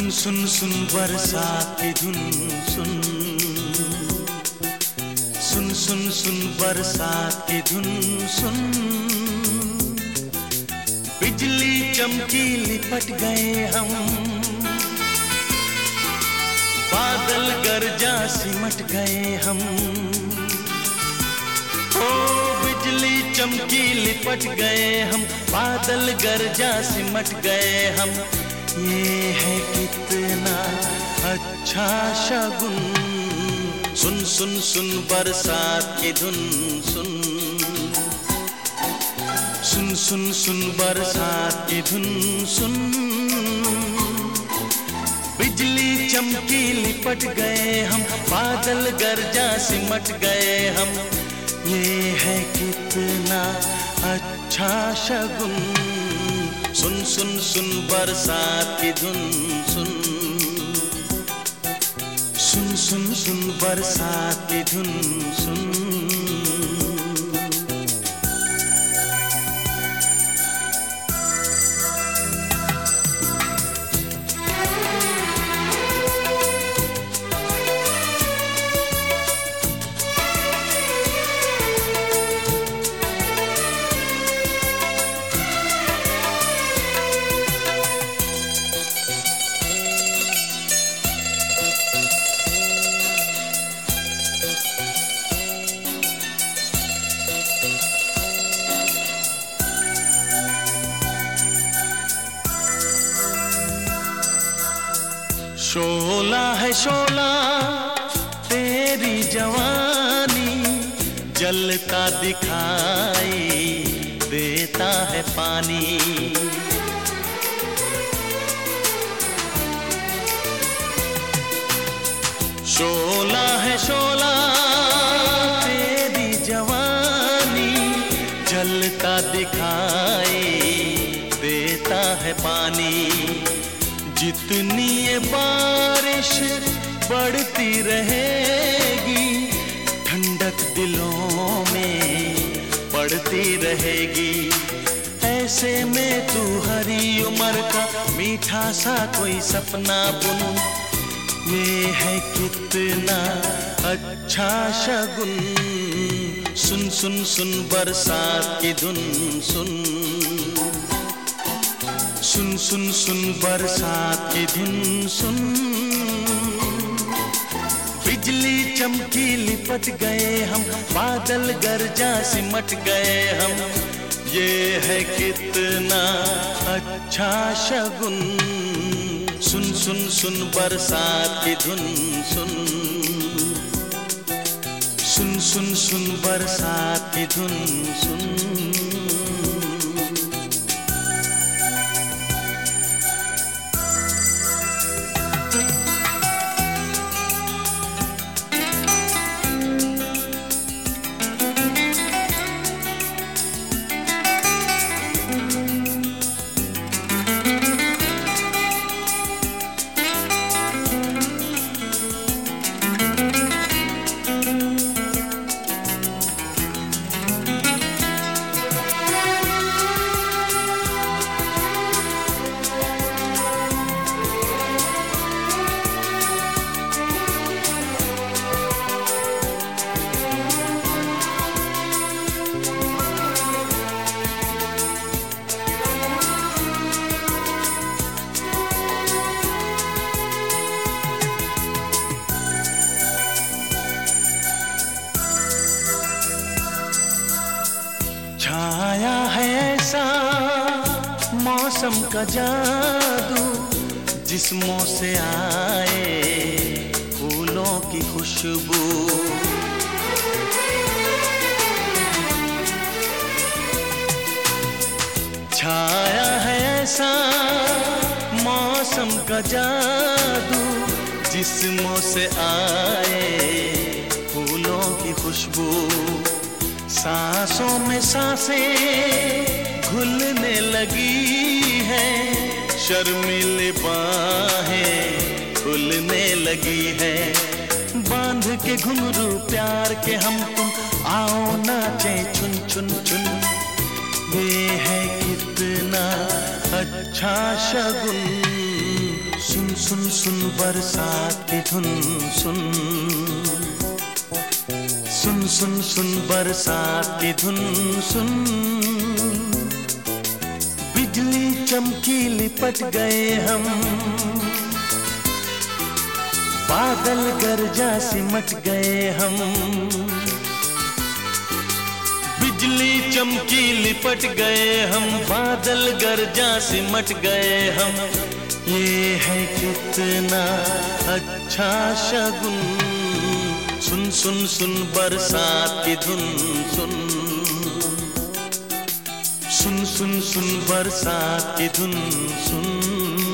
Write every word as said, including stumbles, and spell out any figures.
सुन सुन सुन बरसात की धुन सुन, सुन सुन सुन बरसात की धुन सुन। बिजली चमकी लिपट गए हम, बादल गरजा सिमट गए हम। ओ बिजली चमकी लिपट गए हम, बादल गरजा सिमट गए हम। ये है कितना अच्छा शगुन। सुन सुन सुन बरसात की धुन सुन, सुन सुन सुन बरसात की धुन सुन। बिजली चमकी लिपट गए हम, बादल गरजा सिमट गए हम। ये है कितना अच्छा शगुन। सुन सुन सुन बरसात की धुन सुन, सुन सुन सुन बरसात की धुन सुन। शोला है शोला तेरी जवानी, जलता दिखाई देता है पानी। शोला है शोला तेरी जवानी, जलता दिखाई देता है पानी। जितनी ये बारिश बढ़ती रहेगी, ठंडक दिलों में पड़ती रहेगी। ऐसे में तू हरी उम्र का मीठा सा कोई सपना बुन। ये है कितना अच्छा शगुन। सुन सुन सुन बरसात की धुन सुन, सुन सुन सुन बरसात की धुन सुन। बिजली चमकी लिपट गए हम, बादल गरजा सिमट गए हम। ये है कितना अच्छा शगुन। सुन सुन सुन बरसात की धुन सुन, सुन सुन सुन बरसात की धुन सुन। छाया है ऐसा मौसम का जादू, जिस्मों से आए फूलों की खुशबू। छाया है ऐसा मौसम का जादू, जिस्मों से आए फूलों की खुशबू। सांसों में सांसें घुलने लगी है, शर्मीली बाहें खुलने लगी है। बांध के घुंघरू प्यार के हम तुम, आओ नाचे छुन छुन छुन। ये है कितना अच्छा शगुन। सुन सुन सुन बरसात की धुन सुन, सुन सुन सुन बरसात की धुन सुन। बिजली चमकी लिपट गए हम, बादल गरजा सिमट गए हम। बिजली चमकी लिपट गए हम, बादल गरजा सिमट गए हम। ये है कितना अच्छा शगुन, सुन सुन सुन बरसात की धुन सुन, सुन सुन सुन बरसात की धुन सुन।